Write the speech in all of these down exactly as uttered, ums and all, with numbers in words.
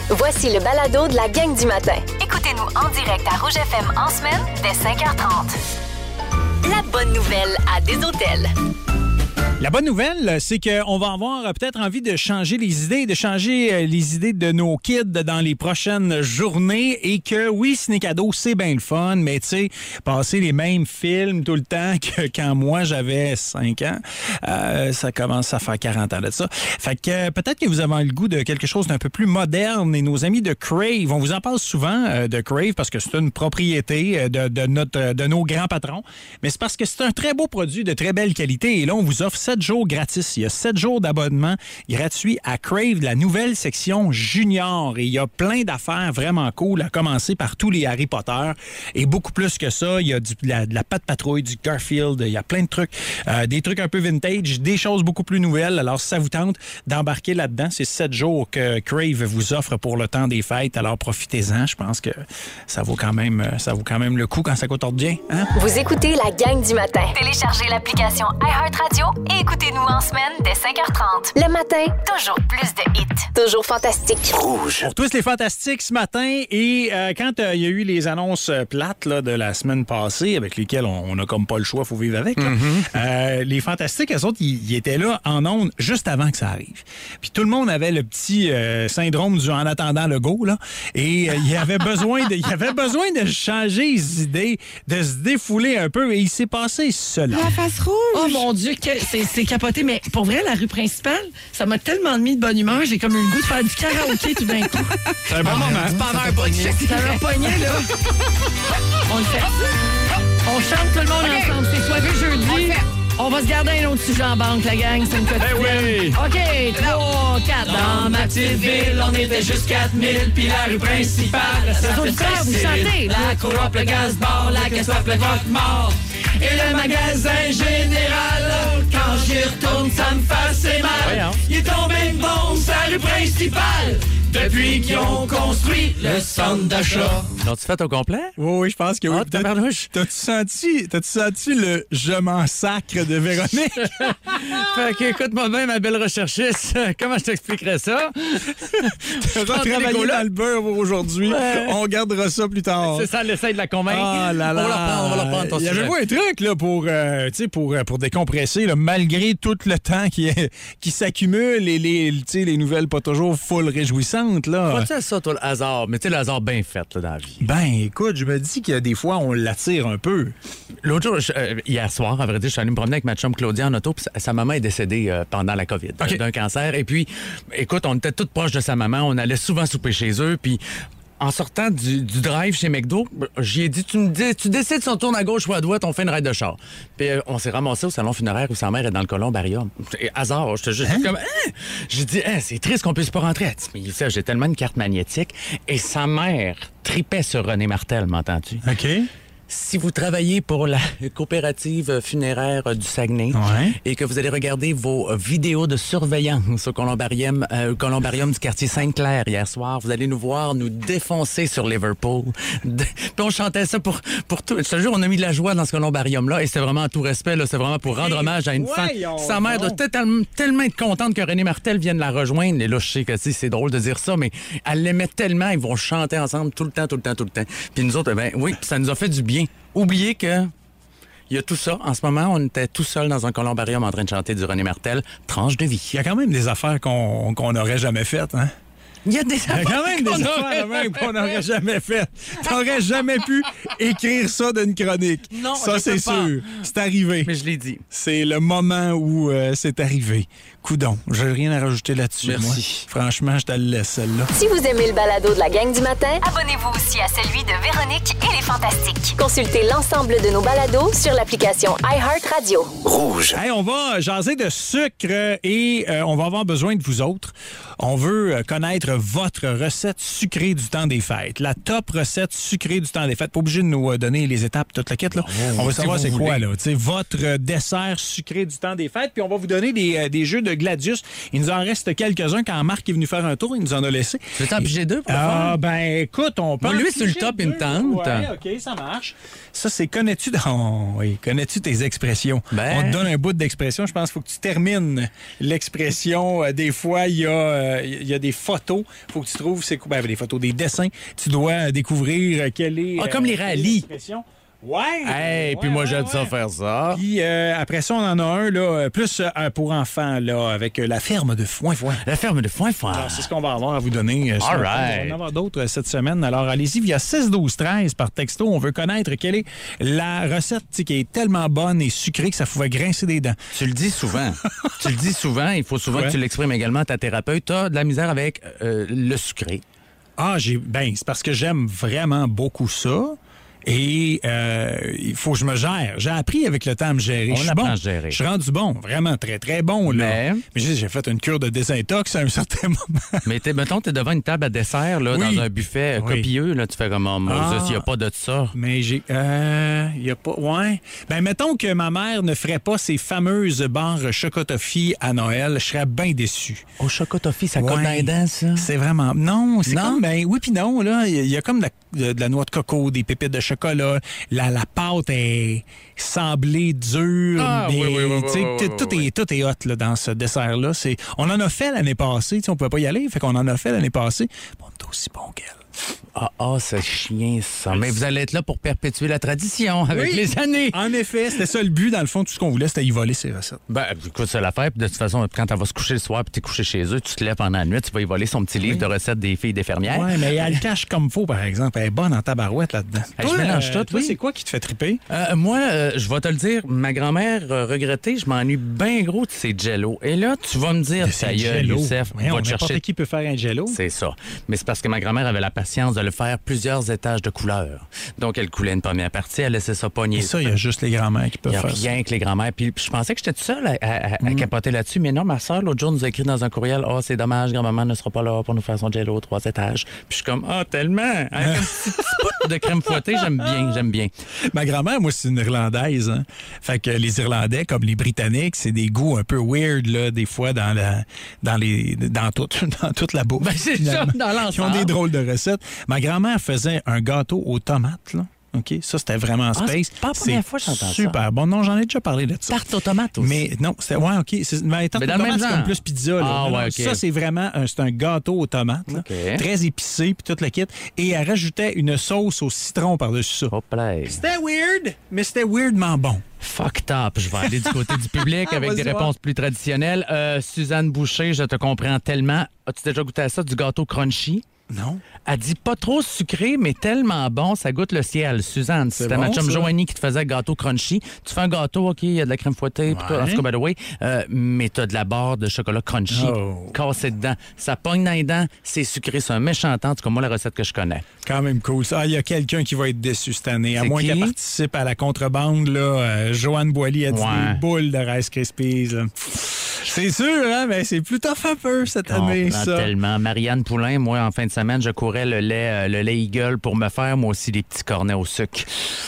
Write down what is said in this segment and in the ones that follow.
Voici le balado de la gang du matin. Écoutez-nous en direct à Rouge F M en semaine dès cinq heures trente. La bonne nouvelle à des hôtels. La bonne nouvelle, c'est qu'on va avoir peut-être envie de changer les idées, de changer les idées de nos kids dans les prochaines journées et que, oui, ciné cadeau, c'est bien le fun, mais tu sais, passer les mêmes films tout le temps que quand moi, j'avais cinq ans, euh, ça commence à faire quarante ans de ça. Fait que euh, peut-être que vous avez le goût de quelque chose d'un peu plus moderne et nos amis de Crave, on vous en parle souvent euh, de Crave parce que c'est une propriété de, de, notre, de nos grands patrons, mais c'est parce que c'est un très beau produit de très belle qualité et là, on vous offre sept jours gratis. Il y a sept jours d'abonnement gratuit à Crave, la nouvelle section junior. Et il y a plein d'affaires vraiment cool, à commencer par tous les Harry Potter. Et beaucoup plus que ça, il y a du, de, la, de la Patte Patrouille, du Garfield, il y a plein de trucs, euh, des trucs un peu vintage, des choses beaucoup plus nouvelles. Alors, si ça vous tente d'embarquer là-dedans, c'est sept jours que Crave vous offre pour le temps des fêtes. Alors, profitez-en. Je pense que ça vaut quand même, ça vaut quand même le coup quand ça coûte bien. Hein? Vous écoutez la gang du matin. Téléchargez l'application iHeartRadio et écoutez-nous en semaine dès cinq heures trente. Le matin, toujours plus de hits. Toujours fantastique. Rouge. Pour tous les fantastiques ce matin, et euh, quand euh, il y a eu les annonces plates là, de la semaine passée, avec lesquelles on n'a comme pas le choix, il faut vivre avec, là, mm-hmm. euh, les fantastiques, eux autres, ils étaient là en ondes juste avant que ça arrive. Puis tout le monde avait le petit euh, syndrome du en attendant le go, là, et euh, il y avait besoin de, il y avait besoin de changer les idées, de se défouler un peu, et il s'est passé cela. La face rouge! Oh mon Dieu, que c'est, c'est capoté, mais pour vrai, la rue principale, ça m'a tellement mis de bonne humeur, j'ai comme eu le goût de faire du karaoké tout d'un coup. C'est un bon ah, moment. C'est pas un bon Ça m'a pogné, là. On le fait. On chante tout le monde okay. ensemble. C'est soirée jeudi. On, on va se garder un autre sujet en banque, la gang. C'est une quotidienne. Eh oui. OK, trois, quatre. Dans ma petite ville, on était juste quatre mille, puis la rue principale, ça fait vous chantez. La cour, le gaz-bar, la caisse, le croque-mort. Et le magasin général, quand j'y retourne, ça me fait assez mal. Voyons. Il est tombé une bombe sur la rue principale depuis qu'ils ont construit le centre d'achat. L'as-tu fait au complet? Oui, oui, je pense que oui. Ah, tabarnouche. T'as-tu senti, t'as-tu senti le « je m'en sacre » de Véronique? Fait que, écoute-moi bien, ma belle recherchiste, comment je t'expliquerais ça? Tu vas travailler dans le beurre aujourd'hui. Ouais. On gardera ça plus tard. C'est ça, l'essai de la convaincre. Ah là là. On va la prendre, on va la prendre, ton Il y sujet. avait pas un truc là, pour, euh, pour, pour décompresser, là, malgré tout le temps qui, qui s'accumule et les, les nouvelles pas toujours full réjouissantes. Là. Crois-tu à ça, toi, le hasard? Mais tu sais, le hasard bien fait là, dans la vie. Ben, écoute, je me dis que des fois, on l'attire un peu. L'autre jour, je, euh, hier soir, à vrai dire, je suis allé me promener avec ma chum Claudia en auto, puis sa, sa maman est décédée euh, pendant la COVID, okay. euh, d'un cancer. Et puis, écoute, on était toutes proches de sa maman, on allait souvent souper chez eux, puis en sortant du, du drive chez McDo, j'y ai dit, tu me dis, tu décides si on tourne à gauche ou à droite, on fait une ride de char. Puis euh, on s'est ramassé au salon funéraire où sa mère est dans le columbarium. Et hasard, je te jure, hein? Comme, hein? J'ai dit, hein, c'est triste qu'on puisse pas rentrer. Elle dit, mais ça, j'ai tellement une carte magnétique. Et sa mère tripait sur René Martel, m'entends-tu? OK. Si vous travaillez pour la coopérative funéraire du Saguenay ouais. et que vous allez regarder vos vidéos de surveillance au columbarium, euh, columbarium du quartier Sainte-Claire hier soir, vous allez nous voir nous défoncer sur Liverpool. De... Puis on chantait ça pour, pour tout. Je te jure, on a mis de la joie dans ce columbarium-là et c'est vraiment en tout respect. Là, c'est vraiment pour rendre hommage à une femme. Sa mère doit tellement, tellement être contente que René Martel vienne la rejoindre. Et là, je sais que c'est drôle de dire ça, mais elle l'aimait tellement. Ils vont chanter ensemble tout le temps, tout le temps, tout le temps. Puis nous autres, ben oui, ça nous a fait du bien. Oubliez que il y a tout ça. En ce moment, on était tout seul dans un columbarium en train de chanter du René Martel. Tranche de vie. Il y a quand même des affaires qu'on qu'on n'aurait jamais faites, hein? Il y a des affaires, Il y a quand même des affaires même qu'on n'aurait jamais faites. T'aurais jamais pu écrire ça d'une chronique. Non, ça, c'est sûr. C'est arrivé. Mais je l'ai dit. C'est le moment où euh, c'est arrivé. Coudon, j'ai rien à rajouter là-dessus. Merci. Moi. Franchement, je te le laisse, celle-là. Si vous aimez le balado de la gang du matin, abonnez-vous aussi à celui de Véronique et les Fantastiques. Consultez l'ensemble de nos balados sur l'application iHeartRadio. Rouge. Hey, on va jaser de sucre et euh, on va avoir besoin de vous autres. On veut connaître votre recette sucrée du temps des fêtes. La top recette sucrée du temps des fêtes. Pas obligé de nous donner les étapes, toute la quête, là. Oh, on va savoir c'est quoi, là. T'sais, votre dessert sucré du temps des fêtes. Puis on va vous donner des, des jeux de Gladius. Il nous en reste quelques-uns. Quand Marc est venu faire un tour, il nous en a laissé. Tu veux t'en piger deux pour le Ah, faire? ben, écoute, on peut. Bon, lui, sur le top, il me tente. Ouais, OK, ça marche. Ça, c'est connais-tu dans... oui, connais-tu tes expressions? Ben... On te donne un bout d'expression. Je pense qu'il faut que tu termines l'expression. Des fois, il y a... euh, il y a des photos. Il faut que tu trouves c'est ben, des photos, des dessins. Tu dois découvrir quelle est... Ah, comme les rallyes. Ouais. Hey, ouais, puis moi, ouais, j'aime ouais. ça faire ça. Puis euh, après ça, on en a un là, plus euh, pour enfants là, avec euh, la ferme de Foin-Foin. La ferme de Foin-Foin. Alors, c'est ce qu'on va avoir à vous donner. Euh, All on right. va en avoir d'autres euh, cette semaine. Alors, allez-y via six douze treize par texto. On veut connaître quelle est la recette qui est tellement bonne et sucrée que ça pouvait grincer des dents. Tu le dis souvent. tu le dis souvent. Il faut souvent Ouais. que tu l'exprimes également à ta thérapeute. Tu as de la misère avec euh, le sucré. Ah, j'ai ben, c'est parce que j'aime vraiment beaucoup ça. Et euh, il faut que je me gère. J'ai appris avec le temps à me gérer. On Je suis apprend bon. à gérer. Je suis rendu bon. Vraiment très, très bon. Là. Mais- Mais j'ai j'ai fait une cure de désintox à un certain moment. Mais t'es, mettons, t'es devant une table à dessert, là, Oui. dans un buffet euh, Oui. copieux, là, tu fais comme, oh, Moses, il Ah. n'y a pas de ça. Mais j'ai... Euh... Il y a pas... Ouais. Ben, mettons que ma mère ne ferait pas ces fameuses barres chocotoffee à Noël. Je serais bien déçu. Au chocotoffee, ça colle Ouais. dans les dents, ça? C'est vraiment... Non, c'est Non? comme... Ben, oui puis non, là. Il y a- il y a comme de la, de la noix de coco, des pépites de chocolat. La, la pâte est sablée, dure. Ah, mais, oui, oui, oui, tu sais, oui, oui, tout, oui. est, tout est hot là, dans ce dessert-là. C'est... On en a fait l'année passée. Tu sais, on ne pouvait pas y aller. Fait qu'on en a fait l'année passée. Bon, on est aussi bon qu'elle. Ah, ah, c'est chien, ça. Mais vous allez être là pour perpétuer la tradition avec Oui. les années. En effet, c'était ça le but. Dans le fond, tout ce qu'on voulait, c'était y voler ses recettes. Ben, écoute, c'est l'affaire. Puis de toute façon, quand elle va se coucher le soir puis t'es couché chez eux, tu te lèves pendant la nuit, tu vas y voler son petit livre de recettes des filles des fermières. Ouais, mais elle le cache comme faut, par exemple. Elle est bonne en tabarouette là-dedans. Hey, je mélange tout, toi, oui. c'est quoi qui te fait triper? Euh, moi, euh, je vais te le dire, ma grand-mère euh, regrettait, je m'ennuie bien gros de ces jello. Et là, tu vas me dire, ça y est, Youssef, Voyons, va te n'importe chercher. qui peut faire un jello. C'est ça. Mais c'est parce que ma grand-mère avait la patience de le faire plusieurs étages de couleur. Donc, elle coulait une première partie, elle laissait ça pogner. Et ça, il y a juste les grands-mères qui Il peuvent n'y a faire rien ça. que les grands-mères. Puis je pensais que j'étais tout seul à, à- à- à Mm. capoter là-dessus. Mais non, ma soeur, l'autre jour, nous a écrit dans un courriel, « Ah, oh, c'est dommage, grand-maman ne sera pas là pour nous faire son jello trois étages. » Puis je suis comme, « Ah, oh, tellement! » Avec un petit, petit bout de crème fouettée, j'aime bien, j'aime bien. Ma grand-mère, moi, c'est une Irlandaise. Hein. Fait que les Irlandais, comme les Britanniques, c'est des goûts un peu weird, là, des fois, dans la, dans les, dans toute, dans toute la bouffe. Ben, c'est finalement. ça, dans l'ensemble. Ils ont des drôles de recettes. Ma grand-mère faisait un gâteau aux tomates, là. OK? Ça, c'était vraiment space. c'est pas la première fois que j'entends ça. super bon. Non, j'en ai déjà parlé de ça. Tarte aux tomates aussi. Mais non, c'était ouais, OK, c'est mais tarte Mais aux dans le tomates, même c'est genre. comme plus pizza là. Ah, Non, non, ouais, OK. Ça c'est vraiment un, c'est un gâteau aux tomates là, OK. très épicé puis tout le kit et elle rajoutait une sauce au citron par-dessus ça. Hop là. C'était weird, mais c'était weirdement bon. Fucked up. Je vais aller du côté du public avec Vas-y, des va. réponses plus traditionnelles. Euh, Suzanne Boucher, je te comprends tellement. As-tu déjà goûté à ça, du gâteau crunchy? Non. Elle dit pas trop sucré, mais tellement bon, ça goûte le ciel. Suzanne, C'est c'était ma bon, chum ça. Joanie qui te faisait gâteau crunchy. Tu fais un gâteau, OK, il y a de la crème fouettée, puis tout, en tout cas, by the way, euh, mais t'as de la barre de chocolat crunchy Oh. cassée dedans. Ça pogne dans les dents, c'est sucré, c'est un méchant temps, en tout cas, moi, la recette que je connais. Quand même cool. Ça, il y a quelqu'un qui va être déçu cette année, à C'est moins qui? qu'elle participe à la contrebande là, euh, Joanne Boilly a dit Ouais. des boules de Rice Krispies. là. C'est sûr, hein, mais c'est plus tough un peu cette année, Comprends ça. tellement. Marianne Poulain, moi, en fin de semaine, je courais le lait, euh, le lait Eagle pour me faire, moi aussi, des petits cornets au sucre.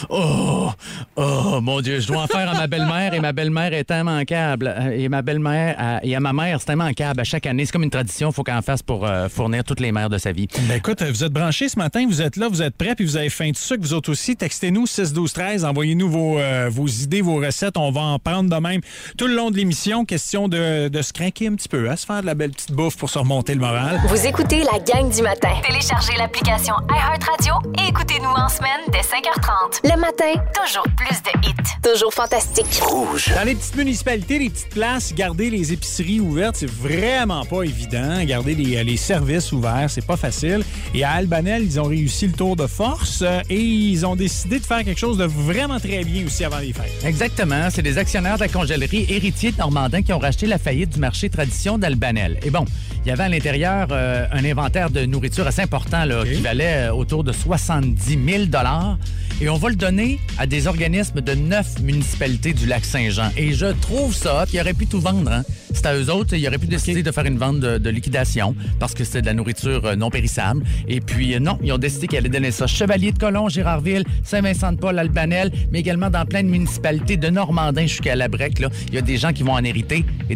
Oh! Oh, mon Dieu, je dois en faire à ma belle-mère et ma belle-mère est immanquable. Euh, Et ma belle-mère à- et à ma mère, c'est immanquable. À chaque année, c'est comme une tradition, il faut qu'elle en fasse pour euh, fournir toutes les mères de sa vie. Ben écoute, vous êtes branchés ce matin, vous êtes là, vous êtes prêts, puis vous avez faim de sucre, vous autres aussi. Textez-nous six douze treize, envoyez-nous vos, euh, vos idées, vos recettes. On va en prendre de même tout le long de l'émission. Question de, de se craquer un petit peu, hein, se faire de la belle petite bouffe pour se remonter le moral. Vous écoutez la gang du matin. Téléchargez l'application iHeartRadio et écoutez-nous en semaine dès cinq heures trente. Le matin, Toujours plus de hits. toujours fantastique. Dans les petites municipalités, les petites places, garder les épiceries ouvertes, c'est vraiment pas évident. Garder les, les services ouverts, c'est pas facile. Et à Albanel, ils ont réussi le tour de force euh, et ils ont décidé de faire quelque chose de vraiment très bien aussi avant les fêtes. Exactement. C'est des actionnaires de la congélerie héritiers de Normandin qui ont racheté la faillite du marché tradition d'Albanel. Et bon, il y avait à l'intérieur euh, un inventaire de nourriture assez important là, OK. qui valait euh, autour de soixante-dix mille dollars. Et on va le donner à des organismes de neuf municipalités du lac Saint-Jean. Et je trouve ça qu'ils auraient pu tout vendre. Hein. C'est à eux autres. Ils auraient pu décider de faire une vente de, de liquidation parce que c'était de la nourriture euh, non périssable. Et puis, euh, non, ils ont décidé qu'ils allaient donner ça. Chevalier de Colomb, Gérardville, Saint-Vincent-de-Paul, Albanel, mais également dans plein de municipalités de Normandin jusqu'à La Brec. Là, il y a des gens qui vont en hériter et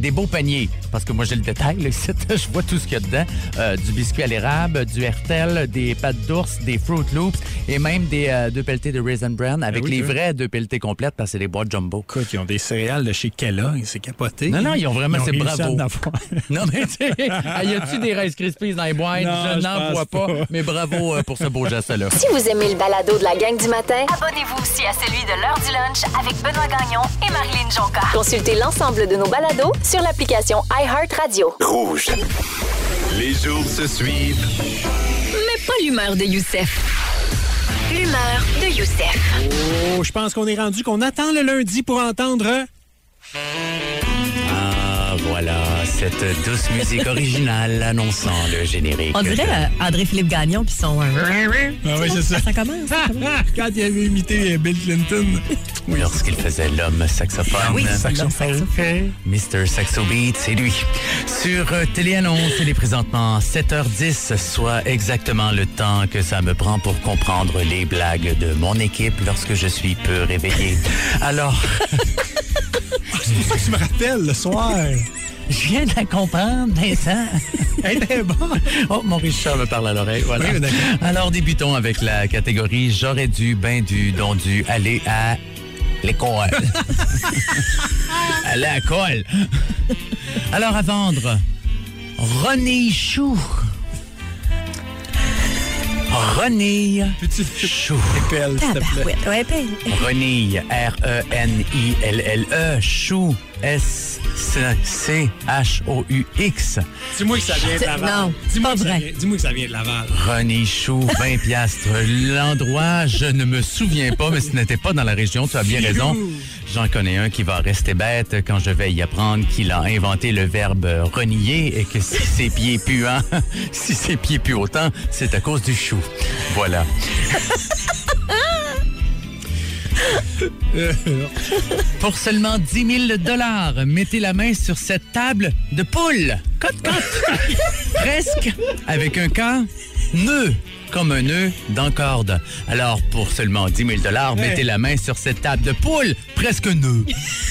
des beaux paniers. Parce que moi, j'ai le détail, là, ici, je vois tout ce qu'il y a dedans. Euh, du biscuit à l'érable, du Hertel, des pâtes d'ours, des Fruit Loops et même des euh, deux pelletés de Raisin Bran avec oui, les oui. vraies deux pelletés complètes parce que c'est des boîtes jumbo. Écoute, ils ont des céréales de chez Kellogg, c'est capoté. Non, non, ils ont vraiment, Ils ont c'est réussi bravo. à en avoir. Non, mais tu sais, y a-tu des Rice Krispies dans les boîtes? Non, je je n'en pense vois pas, pas. mais bravo euh, pour ce beau geste-là. Si vous aimez le balado de la gang du matin, Abonnez-vous aussi à celui de l'heure du lunch avec Benoît Gagnon et Marilyn Jonca. consultez l'ensemble de nos balados sur l'application iHeartRadio. Rouge. Les jours se suivent. Mais pas l'humeur de Youssef. L'humeur de Youssef. Oh, je pense qu'on est rendu qu'on attend le lundi pour entendre... Ah, voilà, cette douce musique originale annonçant le générique. On dirait euh, André-Philippe Gagnon puis son... Ah oui, c'est ça. Ça commence. ça commence. Quand il avait imité Bill Clinton. Lorsqu'il faisait l'homme saxophone. Oui, saxophone. mister Saxo Beat, c'est lui. Sur euh, Télé-Annonce, il est présentement sept heures dix, soit exactement le temps que ça me prend pour comprendre les blagues de mon équipe lorsque je suis peu réveillé. Alors, C'est pour ça que tu me rappelles le soir. je viens de la comprendre, Vincent. Elle était bonne. Oh, mon Richard me parle à l'oreille, voilà. Oui, d'accord. Alors, débutons avec la catégorie « J'aurais dû, ben dû, donc dû aller à l'école. » Aller à l'école. Alors, à vendre, René Chou. René Chou. Épelle, s'il te plaît. Tabarouette. Ouais, ben, René, R E N I L L E, Chou, S C H O U X. Dis-moi que ça vient de C'est- Laval. non, c'est Dis-moi pas que ça vrai. vient- Dis-moi que ça vient de Laval. René Chou, vingt piastres. L'endroit, je ne me souviens pas, mais ce n'était pas dans la région, tu as bien raison. J'en connais un qui va rester bête quand je vais y apprendre qu'il a inventé le verbe renier et que si ses pieds puent, hein, si ses pieds puent autant, c'est à cause du chou. Voilà. Pour seulement dix mille dollars, mettez la main sur cette table de poule. Cote, cote. Presque, avec un cas, nœud, comme un nœud dans corde. Alors, pour seulement dix mille dollars, mettez la main sur cette table de poule, presque nœud.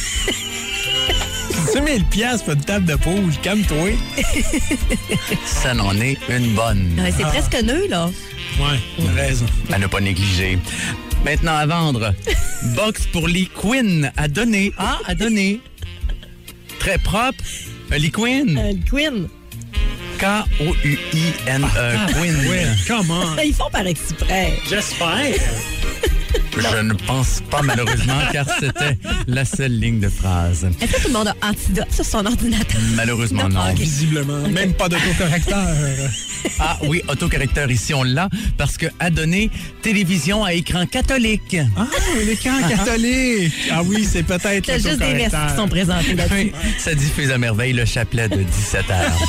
dix mille piastres pour une table de poule. Calme-toi. Ça n'en est une bonne. ouais, c'est presque nœud, là. Ouais, t'as raison. À ne pas négliger. Maintenant, à vendre. Box pour Lee Quinn à donner. Ah, à donner. Très propre. Un Lee Quinn. Euh, Queen. K O U I N E. Quinn. Ouais, come on. Ils font par exprès. J'espère. Je ne pense pas, malheureusement, car c'était la seule ligne de phrase. Est-ce que tout le monde a antidote sur son ordinateur? Malheureusement, Non, non. ok. Visiblement. Même pas d'autocorrecteur. Ah oui, autocorrecteur ici, on l'a, parce que a donné télévision à écran catholique. Ah, l'écran catholique. Ah oui, c'est peut-être T'as juste des vestes qui sont présentées là-dessus. Oui, ça diffuse à merveille le chapelet de dix-sept heures.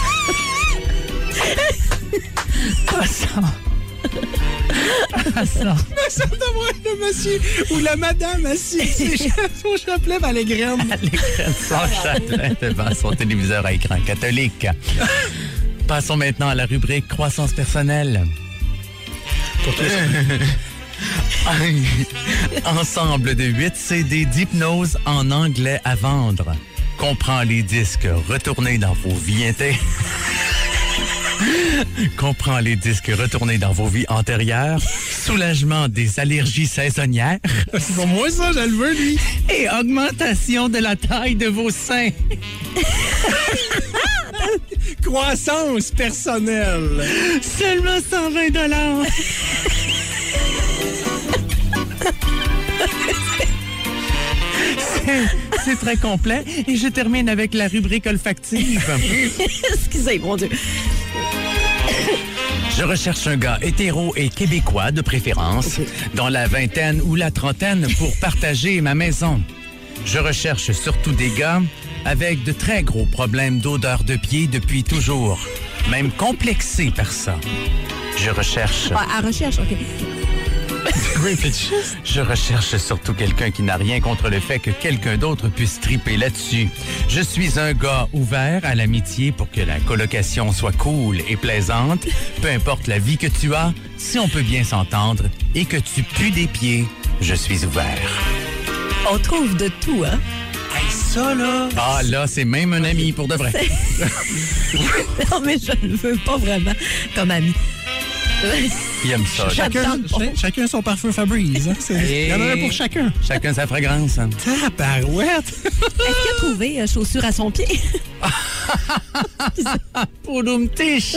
Passons. Passons. Ça devrait être le monsieur ou la madame assise au chapelet dans les graines. À l'écran de son chapelet devant son téléviseur à écran catholique. Passons maintenant à la rubrique croissance personnelle. Ensemble de huit C D d'hypnose en anglais à vendre. Comprend les disques retournés dans vos vies intérieures. Comprend les disques retournés dans vos vies antérieures. Soulagement des allergies saisonnières. C'est pour moi ça, je le veux, lui. Et augmentation de la taille de vos seins. Croissance personnelle. Seulement cent vingt dollars. C'est très complet. Et je termine avec la rubrique olfactive. Excusez, mon Dieu. Je recherche un gars hétéro et québécois de préférence, dans la vingtaine ou la trentaine pour partager ma maison. Je recherche surtout des gars avec de très gros problèmes d'odeur de pied depuis toujours, même complexés par ça. Je recherche... Ah, à recherche, OK. Je recherche surtout quelqu'un qui n'a rien contre le fait que quelqu'un d'autre puisse triper là-dessus. Je suis un gars ouvert à l'amitié pour que la colocation soit cool et plaisante. Peu importe la vie que tu as, si on peut bien s'entendre et que tu pues des pieds, je suis ouvert. On trouve de tout, hein? Hey, ça, ça, là. Ah, là, c'est même un ami, pour de vrai. Non, mais je ne veux pas vraiment comme ami. Il aime ça. Chacun, ch- chacun son parfum Fabrice. Hein? Il y en a un pour chacun. Chacun sa fragrance. Hein. Tabarouette! Est-ce qu'il a trouvé euh, chaussures à son pied? Poudoum-tiche!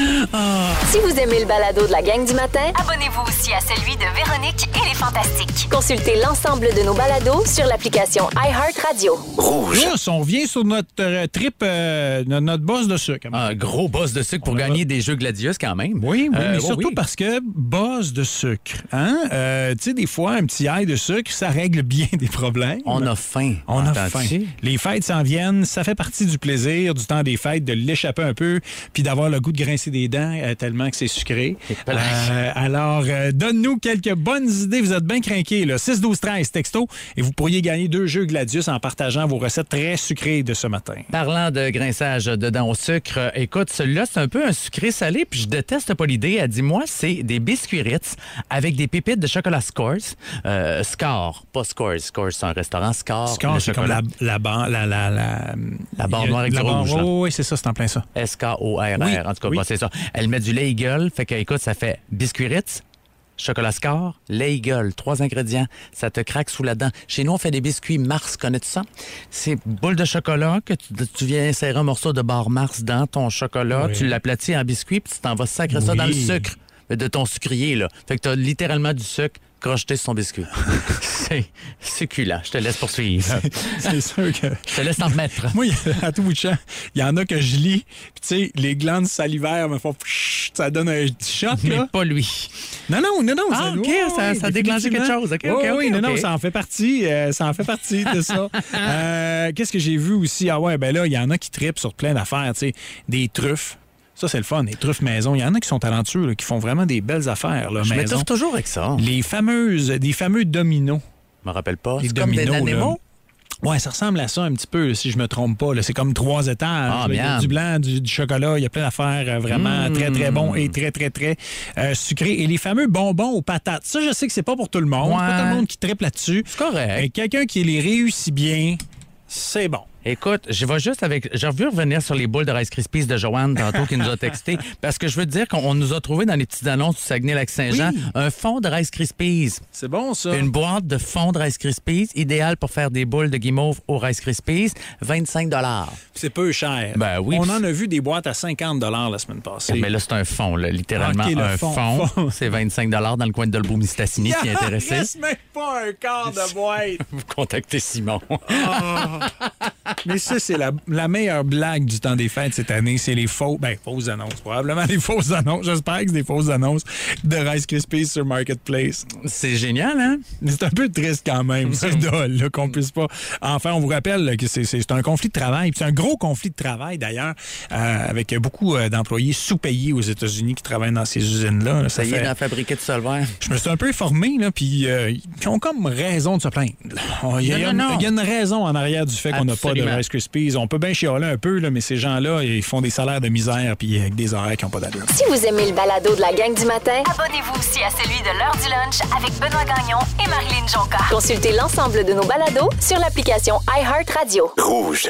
Si vous aimez le balado de la gang du matin, Abonnez-vous aussi à celui de Véronique et les Fantastiques. consultez l'ensemble de nos balados sur l'application iHeartRadio. Rouge. Là, on revient sur notre euh, trip, euh, notre boss de sucre. Un gros boss de sucre pour On gagner va- des jeux Gladius, quand même. Oui, oui, Euh, mais oui, surtout oui. parce que boss de sucre, hein? Euh, tu sais, des fois, un petit ail de sucre, ça règle bien des problèmes. On a faim. On a Entends-tu? faim. Les fêtes s'en viennent. Ça fait partie du plaisir du temps des fêtes de l'échapper un peu puis d'avoir le goût de grincer des dents euh, tellement que c'est sucré. Euh, alors, euh, donne-nous quelques bonnes idées. Vous êtes bien crinqués, là. six douze treize texto et vous pourriez gagner deux jeux Gladius en partageant vos recettes très sucrées de ce matin. Parlant de grinçage de dents au sucre, euh, écoute, celui-là, c'est un peu un sucré salé, puis je déteste pas l'idée. Elle dit, moi, c'est des biscuits Ritz avec des pépites de chocolat Scores. Euh, Score, pas Scores. Scores, c'est un restaurant. Score, Score, le c'est comme chocolat. la, la, barre- la, la, la, La barre il y a- noire avec la du barre- rouge, là. oh, oui, c'est ça, c'est en plein ça. S K O R R. Oui, En tout cas, oui. bah, c'est ça. Elle met du lait Eagle. Fait que, écoute, ça fait biscuits Ritz, chocolat Score, lait Eagle. Trois ingrédients. Ça te craque sous la dent. Chez nous, on fait des biscuits Mars. Connais-tu ça? C'est boule de chocolat que tu, tu viens insérer un morceau de barre Mars dans ton chocolat. Oui. Tu l'aplatis en biscuit puis tu t'en vas sacrer ça Oui. dans le sucre de ton sucrier, là. Fait que t'as littéralement du sucre crocheté sur son biscuit. C'est succulent. Je te laisse poursuivre. C'est sûr que... Je te laisse t'en remettre. Moi, il y a- à tout bout de champ, il y en a que je lis, puis tu sais, les glandes salivaires me font... pshhh, ça donne un petit choc, Mais là. pas lui. Non, non, non, non. Ah, ça, OK, ouais, ça- ouais, ça a déclenché quelque définitivement. chose. OK, Ouais, OK, ouais, OK, oui, non, non, OK. ça en fait partie. euh, ça en fait partie de ça. Euh, Qu'est-ce que j'ai vu aussi? Ah ouais, ben là, il y en a qui tripent sur plein d'affaires, tu sais, des truffes. Ça, c'est le fun, les truffes maison. Il y en a qui sont talentueux, là, qui font vraiment des belles affaires, là, Je maison. m'étouffe toujours avec ça. Les fameuses, des fameux dominos. Je me rappelle pas. Les C'est comme des dominos, là. anémos? Ouais, ça ressemble à ça un petit peu, si je me trompe pas. là. C'est comme trois étages. Ah, là. Il y a bien. du blanc, du, du chocolat. Il y a plein d'affaires euh, vraiment Mmh. très, très bons et très, très, très euh, sucrés. Et les fameux bonbons aux patates. Ça, je sais que c'est pas pour tout le monde. Ouais. C'est pas tout le monde qui triple là-dessus. C'est correct. Et quelqu'un qui les réussit bien, c'est bon. Écoute, je vais juste avec. J'ai envie de revenir sur les boules de Rice Krispies de Joanne tantôt qui nous a texté. Parce que je veux te dire qu'on nous a trouvé dans les petites annonces du Saguenay-Lac-Saint-Jean Oui. un fond de Rice Krispies. C'est bon, ça. Une boîte de fond de Rice Krispies, idéal pour faire des boules de guimauve au Rice Krispies, vingt-cinq dollars. C'est peu cher. Ben oui. On en a vu des boîtes à cinquante la semaine passée. Mais là, c'est un fond, là, littéralement Ok, le un fond, fond. fond. C'est vingt-cinq dollars dans le coin de Dolbeau-Mistassini qui est intéressé. Il reste même pas un quart de boîte. Vous contactez Simon. Mais ça, c'est la, la meilleure blague du temps des fêtes cette année. C'est les faux, ben, fausses annonces. Probablement les fausses annonces. J'espère que c'est des fausses annonces de Rice Krispies sur Marketplace. C'est génial, hein? Mais c'est un peu triste quand même, c'est dole, là, qu'on puisse pas. Enfin, on vous rappelle là, que c'est, c'est, c'est un conflit de travail. Puis c'est un gros conflit de travail, d'ailleurs, euh, avec beaucoup euh, d'employés sous-payés aux États-Unis qui travaillent dans ces usines-là. là. Ça y est, fait- dans fabriquer du solvaire. Je me suis un peu informé, là, puis euh, ils ont comme raison de se plaindre. là. Il y, a, Non, il y a non, une- non. il y a une raison en arrière du fait qu'on n'a pas de Absolument. Rice Krispies. On peut bien chialer un peu, là, mais ces gens-là, ils font des salaires de misère puis avec des horaires qui n'ont pas d'allure. Si vous aimez le balado de la gang du matin, Abonnez-vous aussi à celui de l'heure du lunch avec Benoît Gagnon et Marilyn Jonca. consultez l'ensemble de nos balados sur l'application iHeartRadio. Rouge.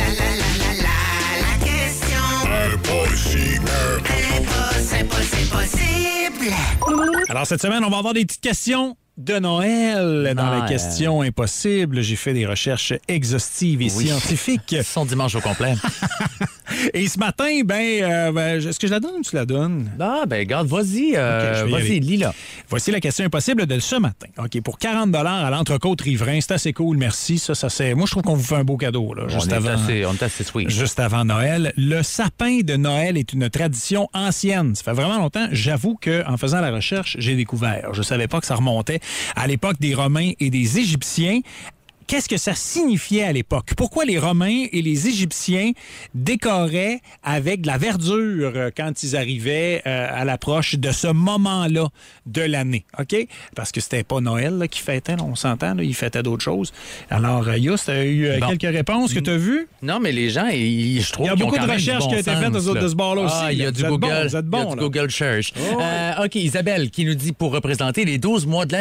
Alors, cette semaine, on va avoir des petites questions de Noël dans la Noël. question impossible. J'ai fait des recherches exhaustives et Oui. scientifiques. Son dimanche au complet. Et ce matin, ben, euh, ben, est-ce que je la donne ou tu la donnes? Ah, ben, regarde, vas-y. euh, Ok, je vais y vas-y, aller. lis là. Voici la question impossible de ce matin. OK, pour quarante à l'Entrecôte Riverain, c'est assez cool, merci. Ça, ça c'est. Moi, je trouve qu'on vous fait un beau cadeau, là, juste on, est avant. assez, on est assez sweet. Juste avant Noël. Le sapin de Noël est une tradition ancienne. Ça fait vraiment longtemps. J'avoue qu'en faisant la recherche, j'ai découvert. Je savais pas que ça remontait à l'époque des Romains et des Égyptiens. Qu'est-ce que ça signifiait à l'époque? Pourquoi les Romains et les Égyptiens décoraient avec de la verdure euh, quand ils arrivaient euh, à l'approche de ce moment-là de l'année? OK? Parce que c'était pas Noël là, qu'ils fêtaient, là, on s'entend, là, ils fêtaient d'autres choses. Alors, euh, Yus, tu as eu euh, Bon. quelques réponses que tu as vues? Non, mais les gens, ils, je trouve Il y a qu'ils ont beaucoup quand de même recherches du bon qui ont été sens, faites de- là. de ce bord-là aussi, Ah, il y là. a du Vous êtes Google. bons, vous êtes Il y a bons, du là. Google Search. Oh, Euh, OK, Isabelle qui nous dit pour représenter les douze mois de l'année.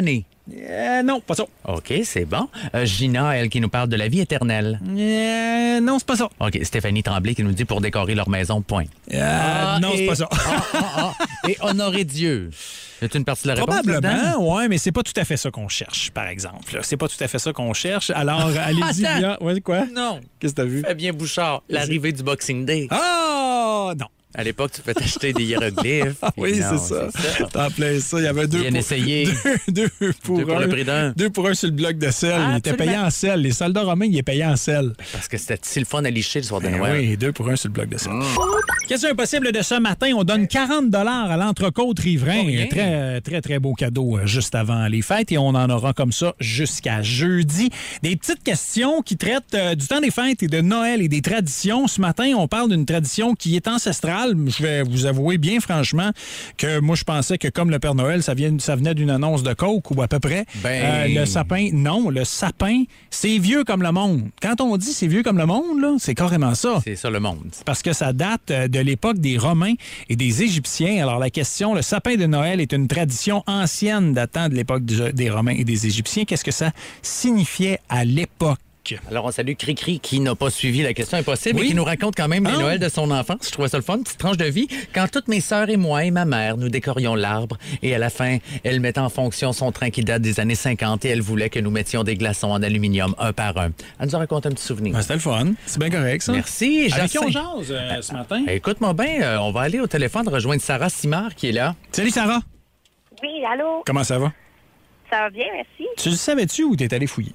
Euh, non, pas ça. OK, c'est bon. Euh, Gina, elle, qui nous parle de la vie éternelle. Euh, non, c'est pas ça. OK, Stéphanie Tremblay qui nous dit pour décorer leur maison, point. Euh, Ah, non, c'est et- pas ça. Ah, ah, ah. Et honorer Dieu. C'est une partie de la réponse là-dedans? Probablement, oui, mais c'est pas tout à fait ça qu'on cherche, par exemple. là. C'est pas tout à fait ça qu'on cherche. Alors, allez-y. Attends. Bien. Ouais, quoi? Non. Qu'est-ce que t'as vu? Fabien Bouchard, l'arrivée du Boxing Day. Ah, non. À l'époque, tu peux t'acheter des hiéroglyphes. Ah oui, Et non, c'est ça. c'est ça. T'en plein ça. Il y avait deux Bien pour, essayé. Deux, deux pour, Deux pour un, le prix d'un. Deux pour un sur le bloc de sel. Ah, il était absolument. payé en sel. Les soldats romains, ils étaient payés en sel. Parce que c'était si le fun à licher le soir de Ben Noël. oui, deux pour un sur le bloc de sel. Mm. Question impossible de ce matin. On donne quarante dollars à l'Entrecôte Riverain. Pas rien. Très, très, très beau cadeau euh, juste avant les fêtes et on en aura comme ça jusqu'à jeudi. Des petites questions qui traitent euh, du temps des fêtes et de Noël et des traditions. Ce matin, on parle d'une tradition qui est ancestrale. Je vais vous avouer bien franchement que moi, je pensais que comme le Père Noël, ça, vient, ça venait d'une annonce de Coke ou à peu près. Ben- Euh, le sapin, non. Le sapin, c'est vieux comme le monde. Quand on dit c'est vieux comme le monde, là, c'est carrément ça. C'est ça le monde. Parce que ça date euh, de l'époque des Romains et des Égyptiens. Alors, la question, le sapin de Noël est une tradition ancienne datant de l'époque du- des Romains et des Égyptiens. Qu'est-ce que ça signifiait à l'époque? Alors, on salue Cricri qui n'a pas suivi la question impossible Oui. et qui nous raconte quand même les Ah. Noëls de son enfance. Je trouvais ça le fun, petite tranche de vie. Quand toutes mes sœurs et moi et ma mère, nous décorions l'arbre et à la fin, elle mettait en fonction son train qui date des années cinquante et elle voulait que nous mettions des glaçons en aluminium un par un. Elle nous a raconté un petit souvenir. Ben, c'était le fun. C'est bien correct, ça. Merci, Avec qui on Jacinthe. jase euh, ce matin? Écoute-moi bien, euh, on va aller au téléphone rejoindre Sarah Simard qui est là. Salut, Sarah. Oui, allô? Comment ça va? Ça va bien, merci. Tu le savais-tu ou t'es allé fouiller?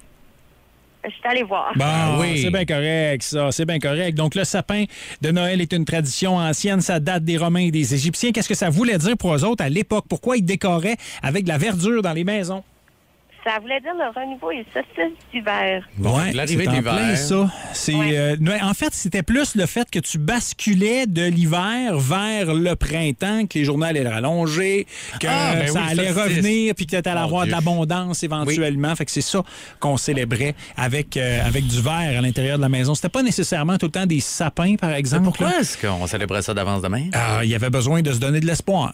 Je suis allée voir. Bon, oui. c'est bien correct, ça. C'est bien correct. Donc, le sapin de Noël est une tradition ancienne. Ça date des Romains et des Égyptiens. Qu'est-ce que ça voulait dire pour eux autres à l'époque? Pourquoi ils décoraient avec de la verdure dans les maisons? Ça voulait dire le renouveau et solstice d'hiver. Ouais, l'arrivée c'est en de l'hiver. plein ça. C'est, Ouais. euh, ouais, en fait, c'était plus le fait que tu basculais de l'hiver vers le printemps, que les journées allaient rallonger, que Ah, ben ça oui, allait solstice. revenir, puis que tu allais Mon avoir de Dieu. l'abondance éventuellement. Fait que c'est ça qu'on célébrait avec, euh, avec du verre à l'intérieur de la maison. C'était pas nécessairement tout le temps des sapins, par exemple. Pourquoi là. est-ce qu'on célébrait ça d'avance demain? Ah, il y avait besoin de se donner de l'espoir.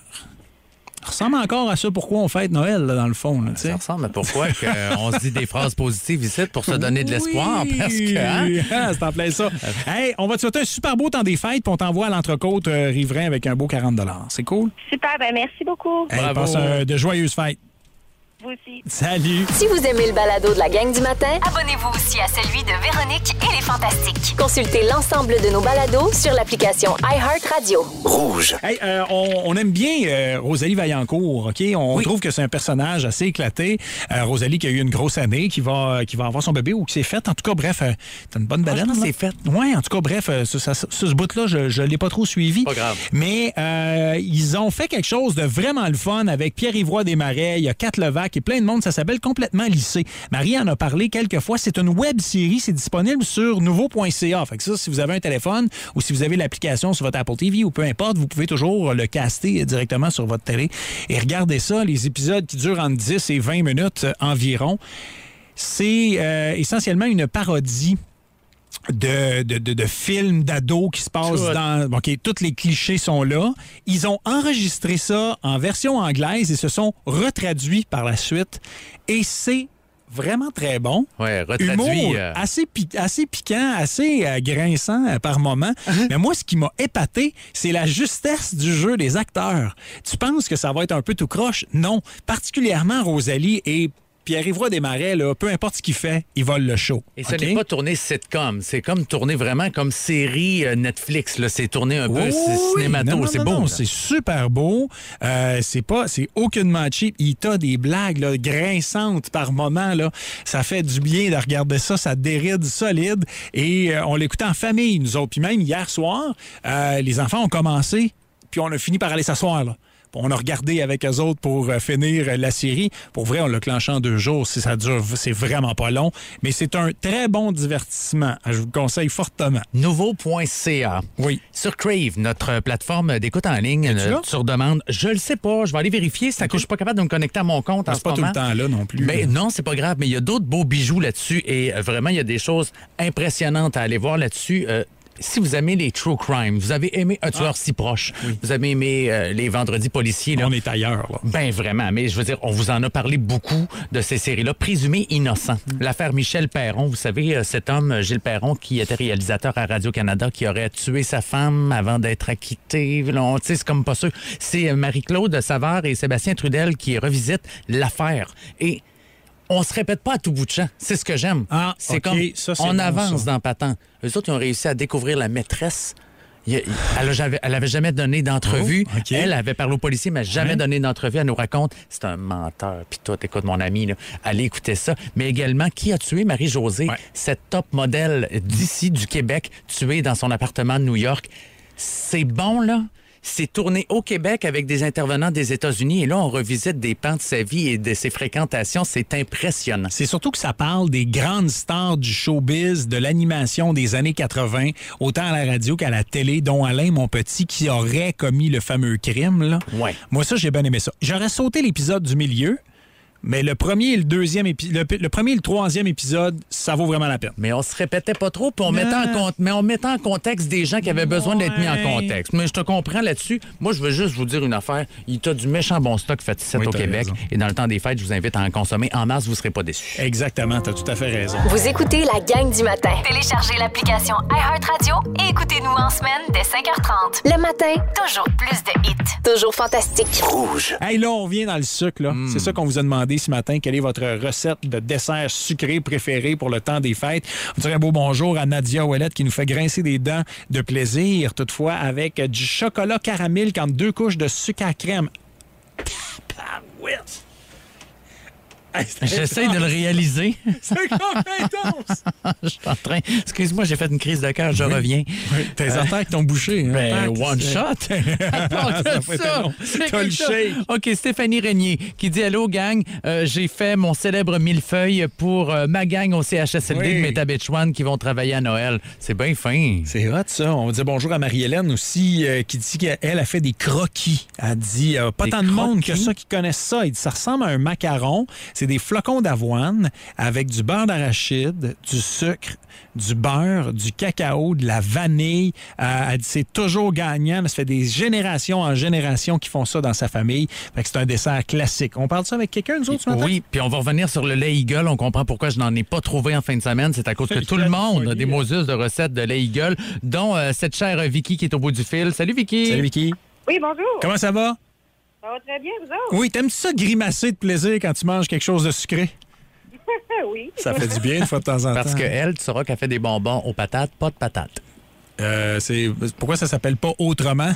Ça ressemble encore à ça pourquoi on fête Noël, là, dans le fond. Là, tu sais. Ça ressemble à pourquoi que, euh, on se dit des phrases positives ici pour se donner de l'espoir. Oui. Parce que, hein? Ah, c'est en plein ça. Hey, on va te souhaiter un super beau temps des fêtes, puis on t'envoie à l'Entrecôte euh, Riverain avec un beau quarante dollars. C'est cool? Super, ben merci beaucoup. Hey, Bravo. passe euh, de joyeuses fêtes. Vous aussi. Salut! Si vous aimez le balado de la gang du matin, Abonnez-vous aussi à celui de Véronique et les Fantastiques. consultez l'ensemble de nos balados sur l'application iHeartRadio. Rouge. Hey, euh, on, on aime bien euh, Rosalie Vaillancourt, OK? On trouve que c'est un personnage assez éclaté. Euh, Rosalie qui a eu une grosse année, qui va, qui va avoir son bébé ou qui s'est faite. En tout cas, bref, euh, t'as une bonne Ah, je baleine. pense là. que c'est fait. Oui, en tout cas, bref, euh, ça, ça- ça- ce bout-là, je ne l'ai pas trop suivi. Pas grave. Mais euh, ils ont fait quelque chose de vraiment le fun avec Pierre-Yvroy Desmarais, il y a Kat Levac et plein de monde. Ça s'appelle Complètement lissé. Marie en a parlé quelques fois. C'est une web-série. C'est disponible sur nouveau point c a. Fait que ça, si vous avez un téléphone ou si vous avez l'application sur votre Apple T V ou peu importe, vous pouvez toujours le caster directement sur votre télé et regardez ça. Les épisodes qui durent entre dix et vingt minutes euh, environ. C'est euh, essentiellement une parodie de, de, de, de films d'ados qui se passent Tout. dans... OK, tous les clichés sont là. Ils ont enregistré ça en version anglaise et se sont retraduits par la suite. Et c'est vraiment très bon. Ouais, retraduit. Humour euh, assez, pi- assez piquant, assez euh, grinçant euh, par moment. Mais moi, ce qui m'a épaté, c'est la justesse du jeu des acteurs. Tu penses que ça va être un peu tout croche? Non. Particulièrement Rosalie et Pierre-Yvroy Desmarais, là, peu importe ce qu'il fait, il vole le show. Et ce OK? n'est pas tourné sitcom, c'est comme tourné vraiment comme série euh, Netflix. Là. C'est tourné un peu Oui, c- cinémato, non, non, c'est non, beau. non, là. c'est super beau. Euh, c'est pas, c'est aucunement cheap. Il t'a des blagues là, grinçantes par moment. Là. Ça fait du bien de regarder ça. Ça déride solide. Et euh, on l'écoutait en famille, nous autres. Puis même hier soir, euh, les enfants ont commencé, puis on a fini par aller s'asseoir. Là. On a regardé avec eux autres pour euh, finir euh, la série. Pour vrai, on l'a clenché en deux jours. Si ça dure, c'est vraiment pas long. Mais c'est un très bon divertissement. Je vous le conseille fortement. nouveau point c a. Oui. Sur Crave, notre plateforme d'écoute en ligne, Es-tu euh, là? sur demande. Je le sais pas, je vais aller vérifier. Ça que je suis pas capable de me connecter à mon compte en C'est ce pas tout moment. le temps là non plus. Mais non, c'est pas grave, mais il y a d'autres beaux bijoux là-dessus et euh, vraiment, il y a des choses impressionnantes à aller voir là-dessus. Euh, si vous aimez les true crime, vous avez aimé Un tueur ah. si proche, oui. vous avez aimé euh, les Vendredis policiers. Là. On est ailleurs. Là. Ben vraiment, mais je veux dire, on vous en a parlé beaucoup de ces séries-là. Présumés innocents. Mm. L'affaire Michel Perron, vous savez, cet homme, Gilles Perron, qui était réalisateur à Radio-Canada, qui aurait tué sa femme avant d'être acquitté. Tu sais, c'est comme pas sûr. C'est Marie-Claude Savard et Sébastien Trudel qui revisitent l'affaire. Et on se répète pas à tout bout de champ. C'est ce que j'aime. Ah, c'est okay. comme ça, c'est on bon, avance ça. Dans Patent. Eux autres, ils ont réussi à découvrir la maîtresse. Elle n'avait jamais donné d'entrevue. Oh, okay. Elle avait parlé aux policiers, mais jamais ouais. donné d'entrevue. Elle nous raconte, c'est un menteur. Puis toi, écoute, mon ami, là, allez écouter ça. Mais également, qui a tué Marie-Josée, ouais. cette top modèle d'ici, du Québec, tuée dans son appartement de New York. C'est bon, là. C'est tourné au Québec avec des intervenants des États-Unis. Et là, on revisite des pans de sa vie et de ses fréquentations. C'est impressionnant. C'est surtout que ça parle des grandes stars du showbiz, de l'animation des années quatre-vingt, autant à la radio qu'à la télé, dont Alain Monpetit, qui aurait commis le fameux crime. Là. Ouais. Moi, ça, j'ai bien aimé ça. J'aurais sauté l'épisode du milieu, mais le premier et le deuxième épi- le, le premier et le troisième épisode, ça vaut vraiment la peine. Mais on se répétait pas trop, puis on mettait en compte, mais on mettait en contexte des gens qui avaient besoin ouais. d'être mis en contexte. Mais je te comprends là-dessus. Moi, je veux juste vous dire une affaire. Il y a du méchant bon stock fait ici oui, au Québec. Raison. Et dans le temps des fêtes, je vous invite à en consommer en masse. Vous serez pas déçus. Exactement. T'as tout à fait raison. Vous écoutez la gang du matin. Téléchargez l'application iHeartRadio et écoutez-nous en semaine dès cinq heures trente. Le matin, toujours plus de hits. Toujours fantastique. Rouge. Hey, là, on revient dans le sucre. Là. Mm. C'est ça qu'on vous a demandé ce matin. Quelle est votre recette de dessert sucré préférée pour le temps des fêtes? On dirait un beau bonjour à Nadia Ouellette qui nous fait grincer des dents de plaisir, toutefois, avec du chocolat caramel entre deux couches de sucre à crème. J'essaie de le réaliser. C'est comme intense! Je suis en train... Excuse-moi, j'ai fait une crise de cœur, je oui. reviens. Oui. Tes euh... attaques t'ont bouché. Hein? Ben, one shot! ça ça. T'as le shake. OK, Stéphanie Régnier qui dit « Allô, gang, euh, j'ai fait mon célèbre millefeuille pour euh, ma gang au C H S L D oui. de Métabetchouan qui vont travailler à Noël. » C'est bien fin. C'est hot, ça. On va dire bonjour à Marie-Hélène aussi, euh, qui dit qu'elle a fait des croquis. Elle dit euh, « Pas des tant croquis? De monde que ça qui connaissent ça. » Il dit « Ça ressemble à un macaron. C'est des flocons d'avoine avec du beurre d'arachide, du sucre, du beurre, du cacao, de la vanille. Euh, elle dit c'est toujours gagnant. Ça fait des générations en générations qui font ça dans sa famille. Fait que c'est un dessert classique. On parle de ça avec quelqu'un, nous autres, ce matin? Oui, puis on va revenir sur le lait Eagle. On comprend pourquoi je n'en ai pas trouvé en fin de semaine. C'est à cause que tout le monde a des mosus de recettes de lait Eagle, dont euh, cette chère Vicky qui est au bout du fil. Salut, Vicky! Salut, Vicky! Oui, bonjour! Comment ça va? Ça va très bien, vous autres? Oui, t'aimes-tu ça grimacer de plaisir quand tu manges quelque chose de sucré? Oui. Ça fait du bien une fois de temps en temps. Parce qu'elle, tu sauras qu'elle fait des bonbons aux patates, pas de patates. Euh, c'est... Pourquoi ça s'appelle pas autrement?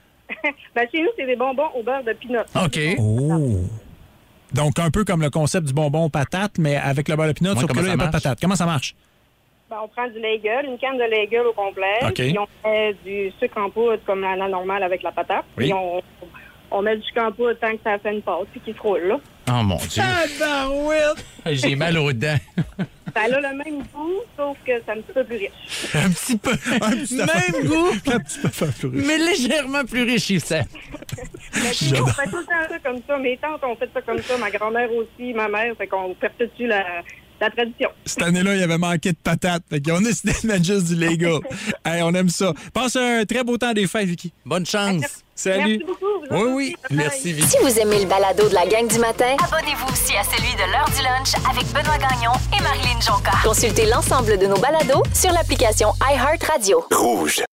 Ben, chez nous, c'est des bonbons au beurre de pinot. OK. Oh. Donc, un peu comme le concept du bonbon aux patates, mais avec le beurre de pinot, sauf que là, il n'y a pas de patates. Comment ça marche? Ben, on prend du lait Eagle, une canne de lait Eagle au complet. Okay. Puis on met du sucre en poudre comme la normale avec la patate. Oui. Puis on, on met du sucre en poudre tant que ça fait une pâte puis qu'il se roule, là. Oh mon Dieu! Ah, ben, j'ai mal aux dents. Ça a le même goût, sauf que c'est un petit peu plus riche. Un petit peu. Un petit même goût, un petit peu plus riche. Mais légèrement plus riche, il sait. On fait tout le temps ça comme ça. Mes tantes ont fait ça comme ça. Ma grand-mère aussi, ma mère. Fait qu'on perpétue la... la tradition. Cette année-là, il y avait manqué de patates. Fait qu'on a décidé de mettre juste du Lego. Hey, on aime ça. Passe un très beau temps des fêtes, Vicky. Bonne chance. Salut. Merci beaucoup. Vous oui, oui. Bye. Merci, Vicky. Si vous aimez le balado de la gang du matin, abonnez-vous aussi à celui de l'heure du lunch avec Benoît Gagnon et Marilyn Jonca. Consultez l'ensemble de nos balados sur l'application iHeartRadio. Rouge.